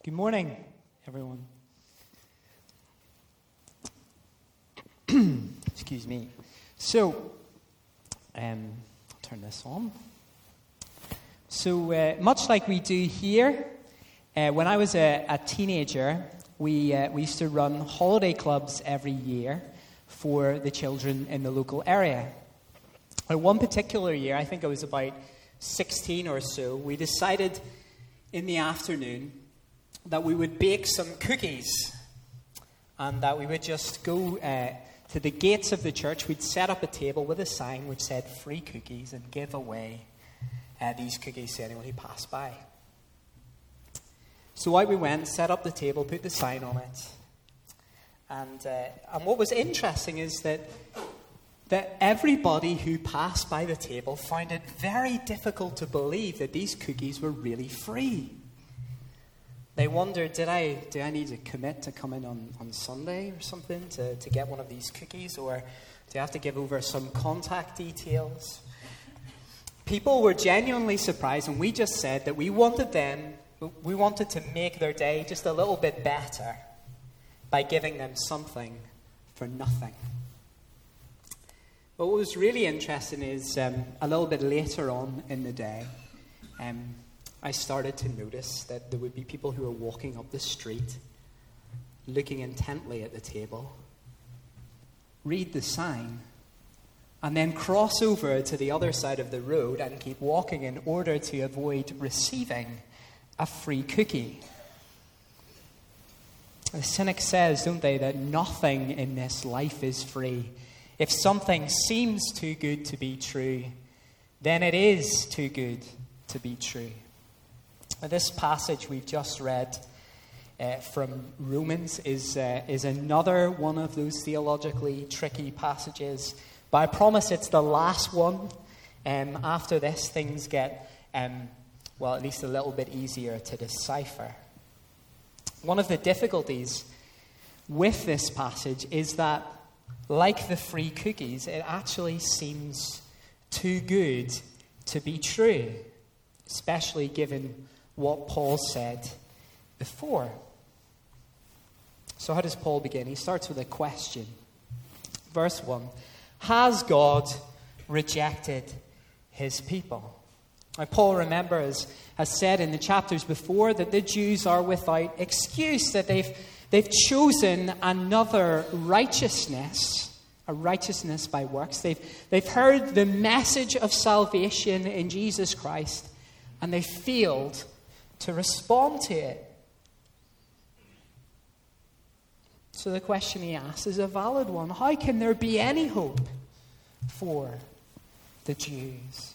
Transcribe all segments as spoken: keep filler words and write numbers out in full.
Good morning, everyone. Excuse me. So, um, I'll turn this on. So, uh, much like we do here, uh, when I was a, a teenager, we uh, we used to run holiday clubs every year for the children in the local area. And one particular year, I think I was about sixteen or so, we decided in the afternoon that we would bake some cookies and that we would just go uh, to the gates of the church. We'd set up a table with a sign which said free cookies and give away uh, these cookies to anyone who passed by. So out we went, set up the table, put the sign on it. And uh, and what was interesting is that that everybody who passed by the table found it very difficult to believe that these cookies were really free. They wondered, did I do I need to commit to come in on, on Sunday or something to, to get one of these cookies? Or do I have to give over some contact details? People were genuinely surprised, and we just said that we wanted them, we wanted to make their day just a little bit better by giving them something for nothing. But what was really interesting is um, a little bit later on in the day, um, I started to notice that there would be people who were walking up the street, looking intently at the table, read the sign, and then cross over to the other side of the road and keep walking in order to avoid receiving a free cookie. The cynic says, don't they, that nothing in this life is free. If something seems too good to be true, then it is too good to be true. This passage we've just read uh, from Romans is uh, is another one of those theologically tricky passages. But I promise it's the last one. Um, after this, things get, um, well, at least a little bit easier to decipher. One of the difficulties with this passage is that, like the free cookies, it actually seems too good to be true, especially given what Paul said before. So how does Paul begin? He starts with a question. Verse one, has God rejected his people? Now, Paul, remembers, has said in the chapters before that the Jews are without excuse, that they've, they've chosen another righteousness, a righteousness by works. They've, they've heard the message of salvation in Jesus Christ, and they failed to respond to it. So the question he asks is a valid one. How can there be any hope for the Jews?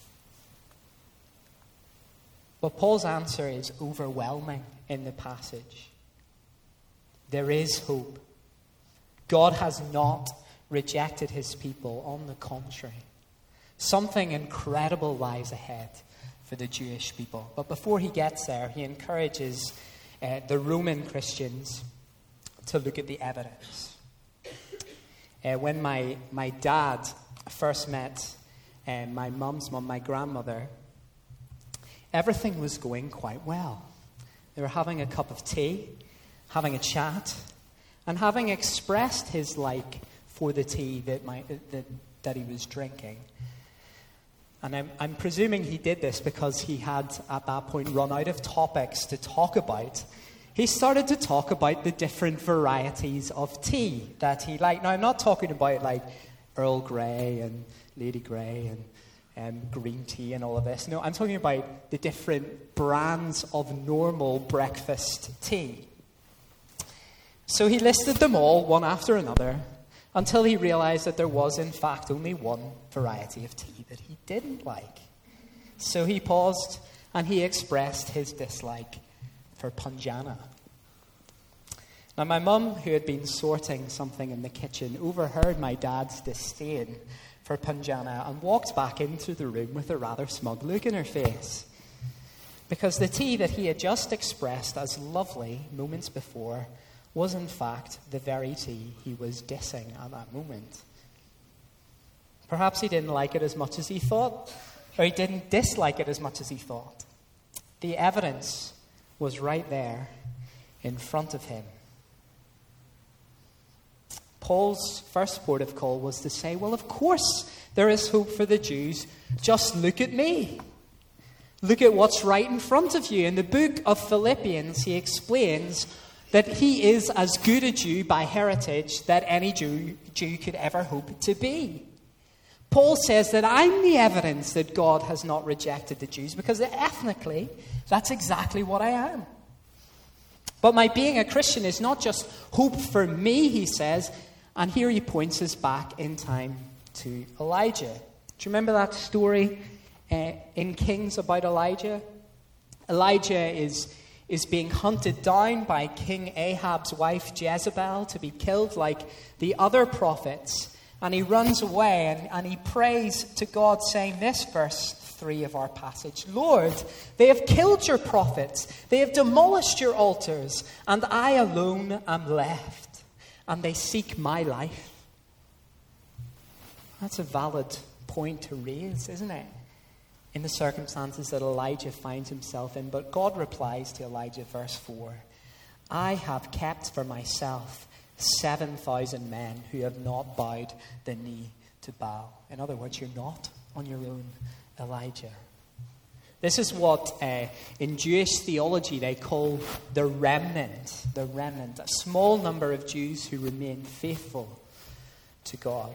Well, Paul's answer is overwhelming in the passage. There is hope. God has not rejected his people. On the contrary, something incredible lies ahead for the Jewish people. But before he gets there, he encourages uh, the Roman Christians to look at the evidence. Uh, when my, my dad first met uh, my mum's mum, my grandmother, everything was going quite well. They were having a cup of tea, having a chat, and having expressed his like for the tea that, my, that, that he was drinking. And I'm, I'm presuming he did this because he had, at that point, run out of topics to talk about. He started to talk about the different varieties of tea that he liked. Now, I'm not talking about, like, Earl Grey and Lady Grey and um, green tea and all of this. No, I'm talking about the different brands of normal breakfast tea. So he listed them all, one after another, until he realized that there was, in fact, only one variety of tea that he didn't like. So he paused and he expressed his dislike for Punjana. Now, my mum, who had been sorting something in the kitchen, overheard my dad's disdain for Punjana and walked back into the room with a rather smug look in her face. Because the tea that he had just expressed as lovely moments before was in fact the very tea he was dissing at that moment. Perhaps he didn't like it as much as he thought, or he didn't dislike it as much as he thought. The evidence was right there in front of him. Paul's first port of call was to say, well, of course there is hope for the Jews. Just look at me. Look at what's right in front of you. In the book of Philippians, he explains that he is as good a Jew by heritage that any Jew, Jew could ever hope to be. Paul says that I'm the evidence that God has not rejected the Jews, because ethnically, that's exactly what I am. But my being a Christian is not just hope for me, he says. And here he points us back in time to Elijah. Do you remember that story uh, in Kings about Elijah? Elijah is, is being hunted down by King Ahab's wife Jezebel to be killed like the other prophets. And he runs away and, and he prays to God, saying this, verse three of our passage, Lord, they have killed your prophets, they have demolished your altars, and I alone am left. And they seek my life. That's a valid point to raise, isn't it? In the circumstances that Elijah finds himself in. But God replies to Elijah, verse four, I have kept for myself seven thousand men who have not bowed the knee to Baal. In other words, you're not on your own, Elijah. This is what uh, in Jewish theology they call the remnant. The remnant, a small number of Jews who remain faithful to God.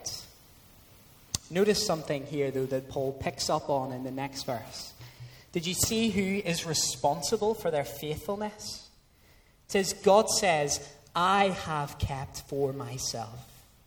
Notice something here, though, that Paul picks up on in the next verse. Did you see who is responsible for their faithfulness? It says, God says, I have kept for myself.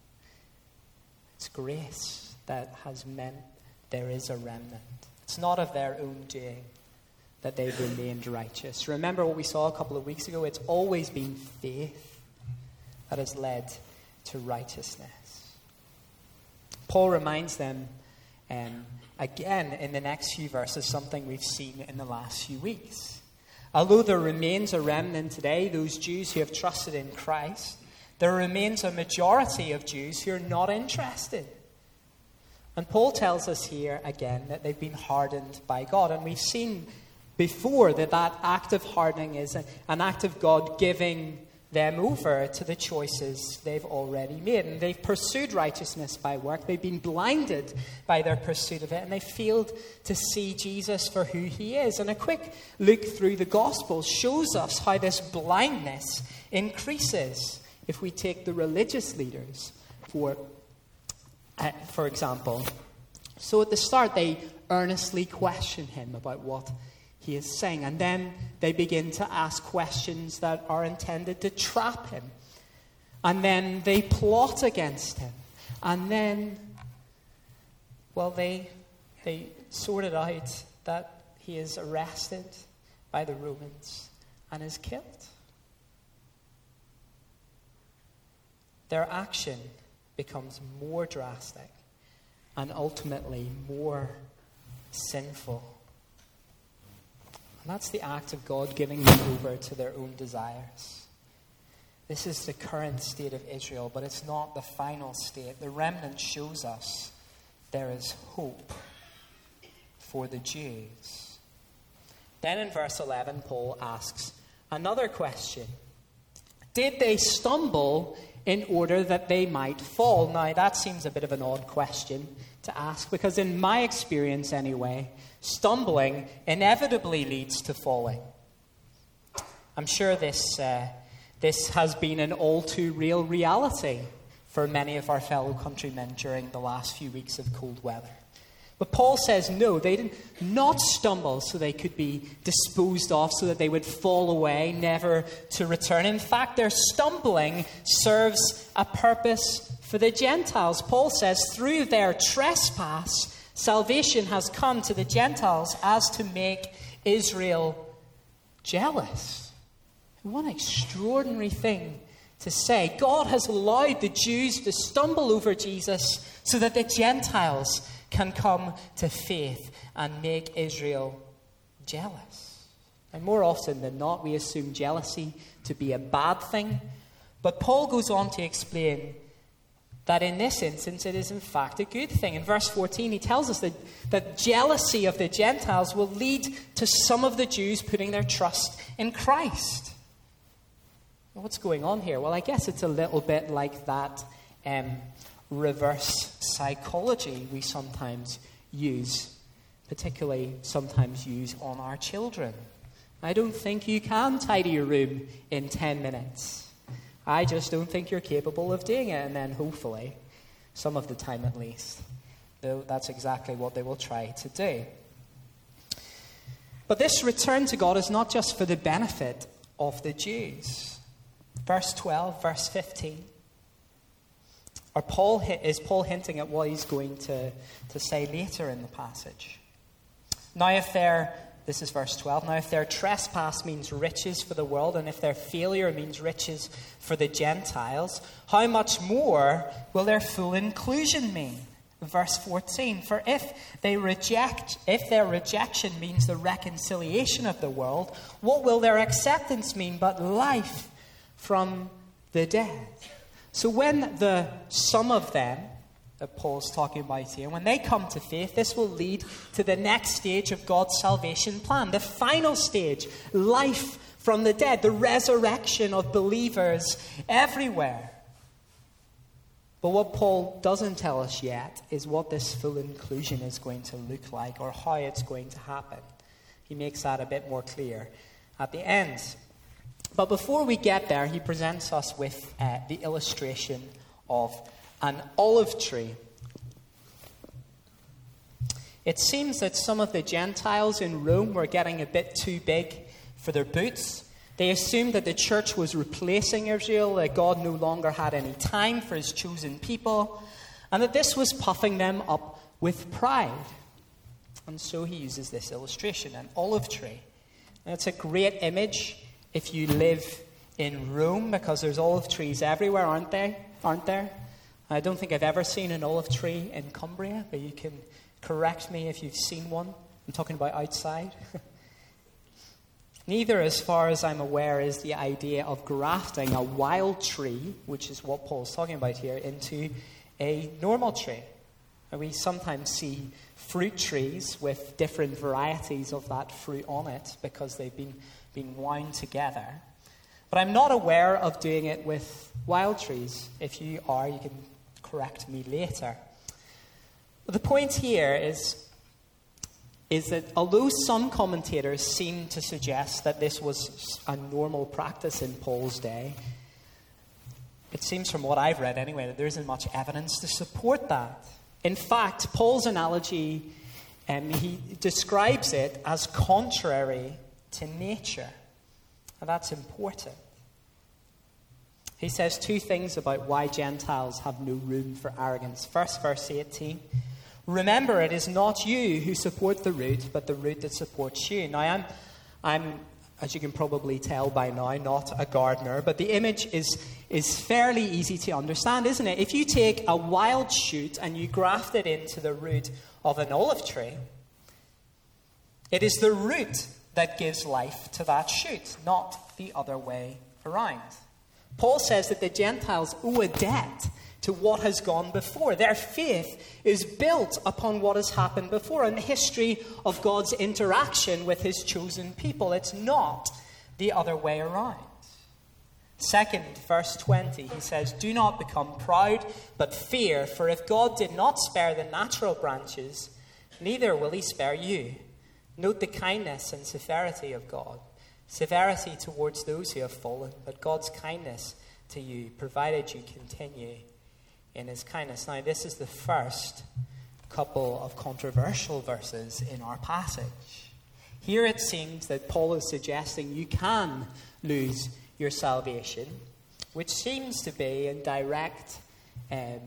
It's grace that has meant there is a remnant. It's not of their own doing that they've remained righteous. Remember what we saw a couple of weeks ago? It's always been faith that has led to righteousness. Paul reminds them um, again in the next few verses something we've seen in the last few weeks. Although there remains a remnant today, those Jews who have trusted in Christ, there remains a majority of Jews who are not interested. And Paul tells us here again that they've been hardened by God. And we've seen before that that act of hardening is an act of God giving them over to the choices they've already made. And they've pursued righteousness by work. They've been blinded by their pursuit of it. And they failed to see Jesus for who he is. And a quick look through the Gospels shows us how this blindness increases if we take the religious leaders for Uh, for example. So at the start, they earnestly question him about what he is saying. And then they begin to ask questions that are intended to trap him. And then they plot against him. And then, well, they, they sort it out that he is arrested by the Romans and is killed. Their action becomes more drastic and ultimately more sinful. And that's the act of God giving them over to their own desires. This is the current state of Israel, but it's not the final state. The remnant shows us there is hope for the Jews. Then in verse eleven, Paul asks another question. Did they stumble in order that they might fall? Now, that seems a bit of an odd question to ask, because in my experience anyway, stumbling inevitably leads to falling. I'm sure this, uh, this has been an all too real reality for many of our fellow countrymen during the last few weeks of cold weather. But Paul says no, they did not stumble so they could be disposed of, so that they would fall away, never to return. In fact, their stumbling serves a purpose for the Gentiles. Paul says through their trespass, salvation has come to the Gentiles as to make Israel jealous. What an extraordinary thing to say. God has allowed the Jews to stumble over Jesus so that the Gentiles can come to faith and make Israel jealous. And more often than not, we assume jealousy to be a bad thing. But Paul goes on to explain that in this instance it is in fact a good thing. In verse fourteen, he tells us that, that jealousy of the Gentiles will lead to some of the Jews putting their trust in Christ. What's going on here? Well, I guess it's a little bit like that um, reverse psychology we sometimes use, particularly sometimes use on our children. I don't think you can tidy your room in ten minutes. I just don't think you're capable of doing it. And then hopefully, some of the time at least, that's exactly what they will try to do. But this return to God is not just for the benefit of the Jews. Verse twelve, verse fifteen. Or Paul, is Paul hinting at what he's going to, to say later in the passage? Now if their, this is verse twelve, now if their trespass means riches for the world, and if their failure means riches for the Gentiles, how much more will their full inclusion mean? Verse fourteen, for if they reject, if their rejection means the reconciliation of the world, what will their acceptance mean but life from the dead? So when the some of them that Paul's talking about here, when they come to faith, this will lead to the next stage of God's salvation plan, the final stage, life from the dead, the resurrection of believers everywhere. But what Paul doesn't tell us yet is what this full inclusion is going to look like or how it's going to happen. He makes that a bit more clear at the end. But before we get there, he presents us with uh, the illustration of an olive tree. It seems that some of the Gentiles in Rome were getting a bit too big for their boots. They assumed that the church was replacing Israel, that God no longer had any time for his chosen people, and that this was puffing them up with pride. And so he uses this illustration, an olive tree. And it's a great image if you live in Rome, because there's olive trees everywhere, aren't they? Aren't there? I don't think I've ever seen an olive tree in Cumbria, but you can correct me if you've seen one. I'm talking about outside. Neither, as far as I'm aware, is the idea of grafting a wild tree, which is what Paul's talking about here, into a normal tree. And we sometimes see fruit trees with different varieties of that fruit on it because they've been, been wound together. But I'm not aware of doing it with wild trees. If you are, you can correct me later. But the point here is, is that although some commentators seem to suggest that this was a normal practice in Paul's day, it seems from what I've read anyway that there isn't much evidence to support that. In fact, Paul's analogy, um, he describes it as contrary to nature. And that's important. He says two things about why Gentiles have no room for arrogance. First, verse eighteen. Remember, it is not you who support the root, but the root that supports you. Now, I'm, I'm, as you can probably tell by now, not a gardener, but the image is, is fairly easy to understand, isn't it? If you take a wild shoot and you graft it into the root of an olive tree, it is the root that gives life to that shoot, not the other way around. Paul says that the Gentiles owe a debt to what has gone before. Their faith is built upon what has happened before and the history of God's interaction with his chosen people. It's not the other way around. Second, verse twenty, he says, do not become proud, but fear, for if God did not spare the natural branches, neither will he spare you. Note the kindness and severity of God. Severity towards those who have fallen, but God's kindness to you, provided you continue in his kindness. Now, this is the first couple of controversial verses in our passage. Here it seems that Paul is suggesting you can lose your salvation, which seems to be in direct um,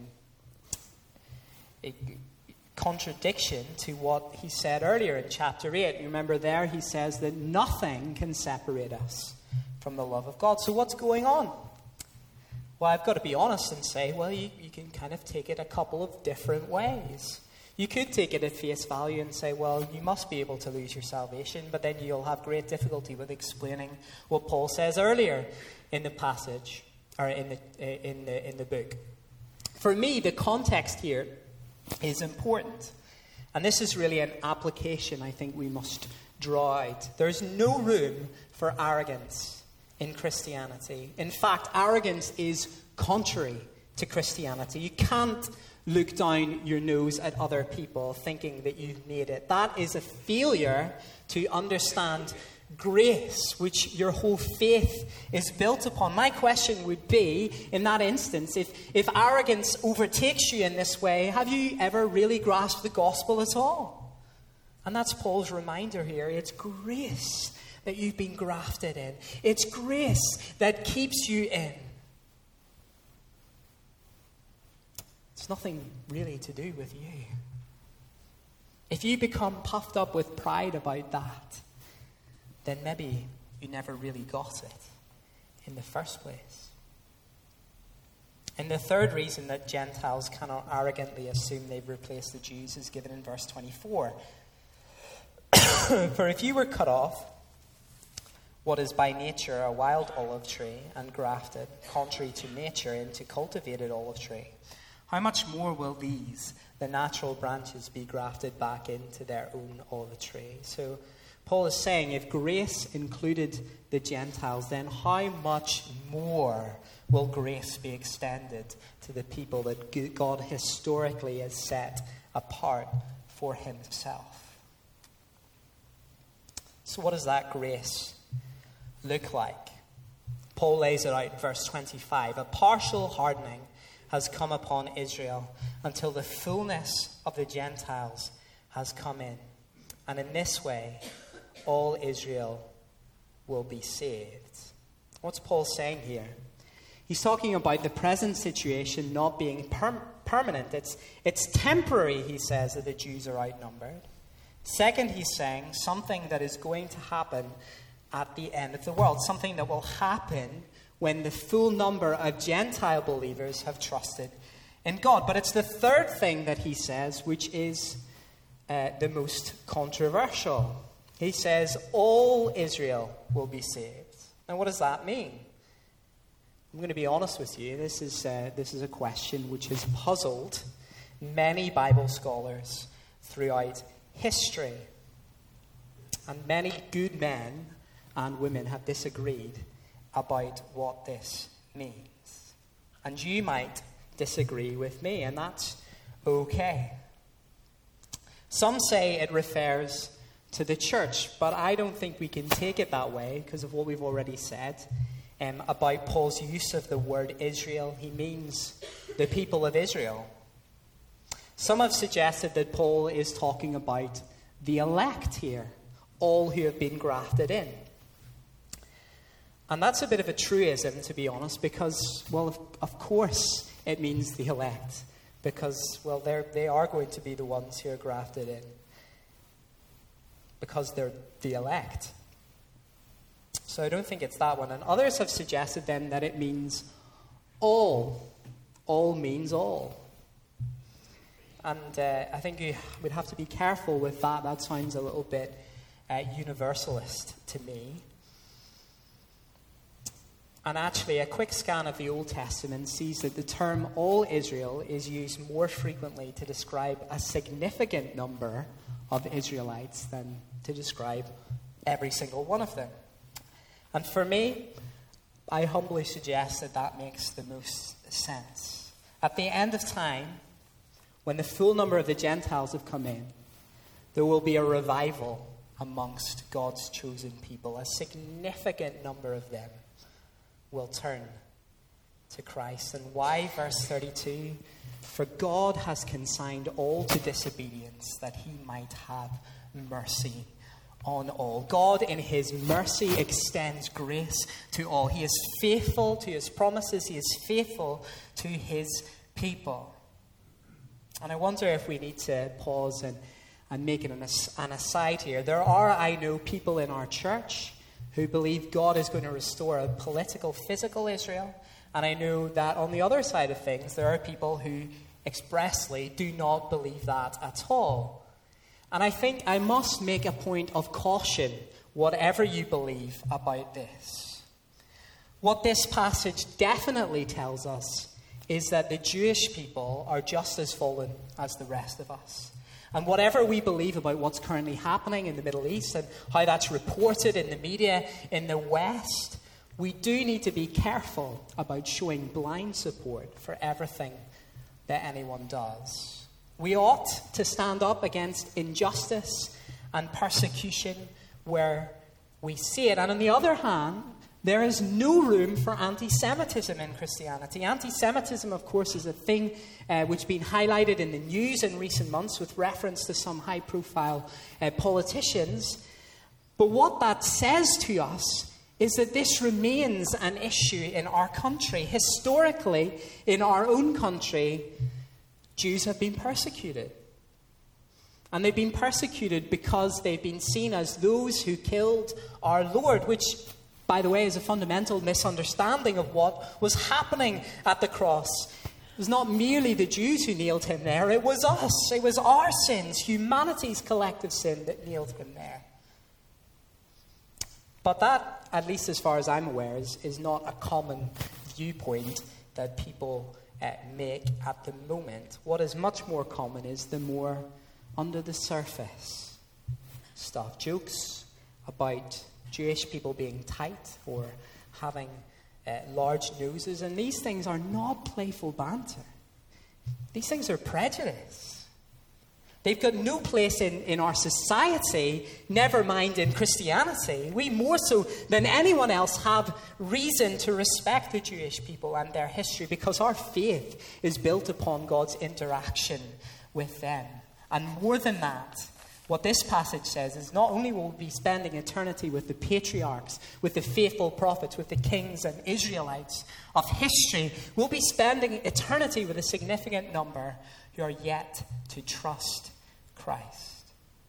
contradiction to what he said earlier in chapter eight. You remember there he says that nothing can separate us from the love of God. So what's going on? Well, I've got to be honest and say, well, you, you can kind of take it a couple of different ways. You could take it at face value and say, well, you must be able to lose your salvation, but then you'll have great difficulty with explaining what Paul says earlier in the passage, or in the in the in the book. For me, the context here is important. And this is really an application I think we must draw out. There's no room for arrogance in Christianity. In fact, arrogance is contrary to Christianity. You can't look down your nose at other people thinking that you've made it. That is a failure to understand grace, which your whole faith is built upon. My question would be, in that instance, if, if arrogance overtakes you in this way, have you ever really grasped the gospel at all? And that's Paul's reminder here. It's grace that you've been grafted in. It's grace that keeps you in. It's nothing really to do with you. If you become puffed up with pride about that, then maybe you never really got it in the first place. And the third reason that Gentiles cannot arrogantly assume they've replaced the Jews is given in verse twenty-four. For if you were cut off what is by nature a wild olive tree and grafted, contrary to nature, into cultivated olive tree, how much more will these, the natural branches, be grafted back into their own olive tree? So Paul is saying, if grace included the Gentiles, then how much more will grace be extended to the people that God historically has set apart for himself? So what does that grace look like? Paul lays it out in verse twenty-five. A partial hardening has come upon Israel until the fullness of the Gentiles has come in. And in this way, all Israel will be saved. What's Paul saying here? He's talking about the present situation not being per- permanent. It's, it's temporary, he says, that the Jews are outnumbered. Second, he's saying something that is going to happen at the end of the world, something that will happen when the full number of Gentile believers have trusted in God. But it's the third thing that he says, which is uh, the most controversial. He says, all Israel will be saved. Now, what does that mean? I'm going to be honest with you. This is, uh, this is a question which has puzzled many Bible scholars throughout history. And many good men and women have disagreed about what this means. And you might disagree with me, and that's okay. Some say it refers to the church, but I don't think we can take it that way because of what we've already said um, about Paul's use of the word Israel. He means the people of Israel. Some have suggested that Paul is talking about the elect here, all who have been grafted in. And that's a bit of a truism, to be honest, because, well, of, of course it means the elect, because, well, they're, they are going to be the ones who are grafted in, because they're the elect. So I don't think it's that one. And others have suggested then that it means all. All means all. And uh, I think you would have to be careful with that. That sounds a little bit uh, universalist to me. And actually, a quick scan of the Old Testament sees that the term all Israel is used more frequently to describe a significant number of Israelites than to describe every single one of them. And for me, I humbly suggest that that makes the most sense. At the end of time, when the full number of the Gentiles have come in, there will be a revival amongst God's chosen people. A significant number of them will turn to Christ. And why? Verse thirty-two, for God has consigned all to disobedience that he might have mercy on all. God in his mercy extends grace to all. He is faithful to his promises. He is faithful to his people. And I wonder if we need to pause and, and make it an, an aside here. There are, I know, people in our church who believe God is going to restore a political, physical Israel. And I know that on the other side of things, there are people who expressly do not believe that at all. And I think I must make a point of caution, whatever you believe about this. What this passage definitely tells us is that the Jewish people are just as fallen as the rest of us. And whatever we believe about what's currently happening in the Middle East and how that's reported in the media in the West, we do need to be careful about showing blind support for everything that anyone does. We ought to stand up against injustice and persecution where we see it. And on the other hand, there is no room for anti-Semitism in Christianity. Anti-Semitism, of course, is a thing uh, which has been highlighted in the news in recent months with reference to some high-profile uh, politicians. But what that says to us is that this remains an issue in our country. Historically, in our own country, Jews have been persecuted. And they've been persecuted because they've been seen as those who killed our Lord, which, by the way, is a fundamental misunderstanding of what was happening at the cross. It was not merely the Jews who nailed him there. It was us. It was our sins, humanity's collective sin, that nailed him there. But that, at least as far as I'm aware, is, is not a common viewpoint that people uh, make at the moment. What is much more common is the more under the surface stuff. Jokes about Jewish people being tight or having uh, large noses. And these things are not playful banter. These things are prejudice. They've got no place in, in our society, never mind in Christianity. We, more so than anyone else, have reason to respect the Jewish people and their history because our faith is built upon God's interaction with them. And more than that, what this passage says is not only will we be spending eternity with the patriarchs, with the faithful prophets, with the kings and Israelites of history, we'll be spending eternity with a significant number who are yet to trust Christ.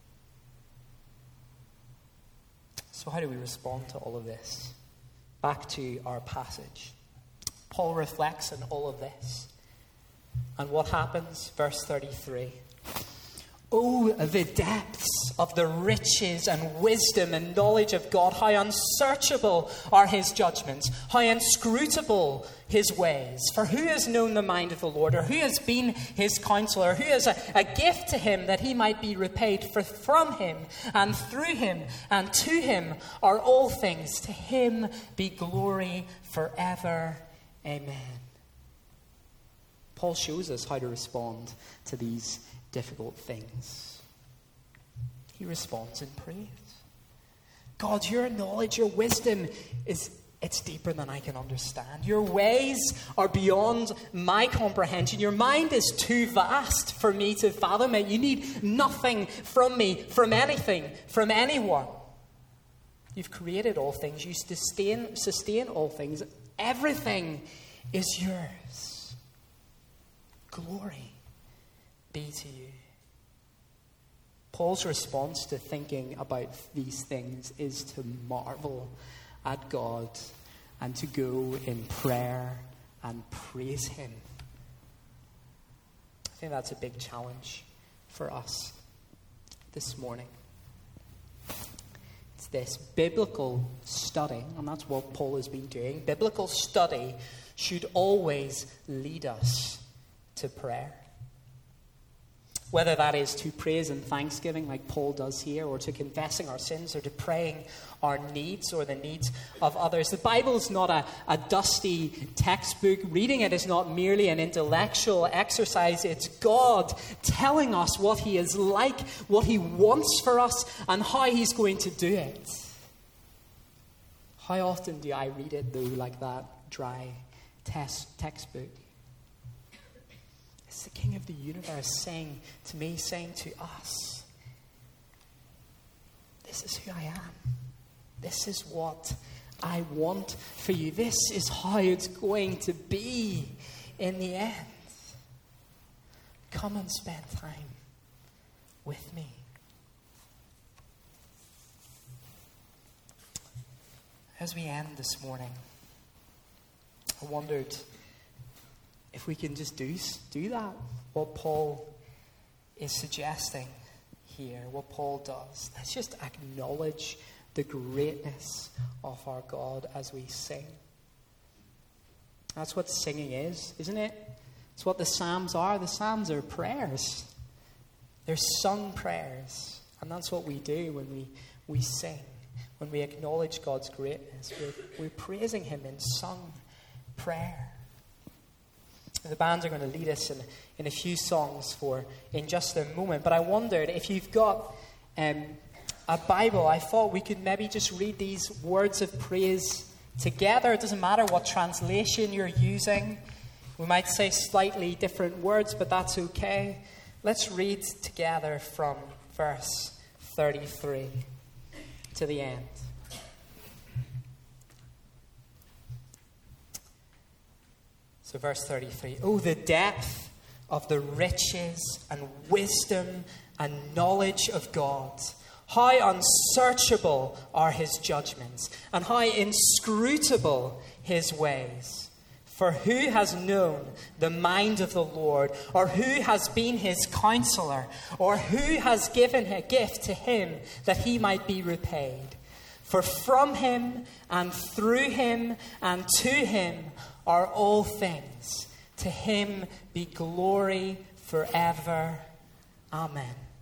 So how do we respond to all of this? Back to our passage. Paul reflects on all of this. And what happens? Verse thirty-three. Oh, the depths of the riches and wisdom and knowledge of God. How unsearchable are his judgments. How inscrutable his ways. For who has known the mind of the Lord? Or who has been his counselor? Who is a, a gift to him that he might be repaid? For from him and through him and to him are all things. To him be glory forever. Amen. Paul shows us how to respond to these difficult things. He responds in praise. God, your knowledge, your wisdom is it's deeper than I can understand. Your ways are beyond my comprehension. Your mind is too vast for me to fathom it. You need nothing from me, from anything, from anyone. You've created all things. You sustain, sustain all things. Everything is yours. Glory be to you. Paul's response to thinking about these things is to marvel at God and to go in prayer and praise him. I think that's a big challenge for us this morning. It's this biblical study, and that's what Paul has been doing. Biblical study should always lead us to prayer. Whether that is to praise and thanksgiving like Paul does here, or to confessing our sins, or to praying our needs or the needs of others. The Bible's not a, a dusty textbook. Reading it is not merely an intellectual exercise. It's God telling us what he is like, what he wants for us, and how he's going to do it. How often do I read it, though, like that dry test, textbook? It's the King of the universe saying to me, saying to us, this is who I am. This is what I want for you. This is how it's going to be in the end. Come and spend time with me. As we end this morning, I wondered if we can just do, do that, what Paul is suggesting here, what Paul does. Let's just acknowledge the greatness of our God as we sing. That's what singing is, isn't it? It's what the Psalms are. The Psalms are prayers. They're sung prayers. And that's what we do when we, we sing. When we acknowledge God's greatness, we're, we're praising him in sung prayer. The bands are going to lead us in, in a few songs for in just a moment. But I wondered if you've got um, a Bible, I thought we could maybe just read these words of praise together. It doesn't matter what translation you're using. We might say slightly different words, but that's okay. Let's read together from verse thirty-three to the end. So verse thirty-three. Oh, the depth of the riches and wisdom and knowledge of God. How unsearchable are his judgments, and how inscrutable his ways. For who has known the mind of the Lord, or who has been his counselor, or who has given a gift to him that he might be repaid? For from him and through him and to him are all things. To him be glory forever. Amen.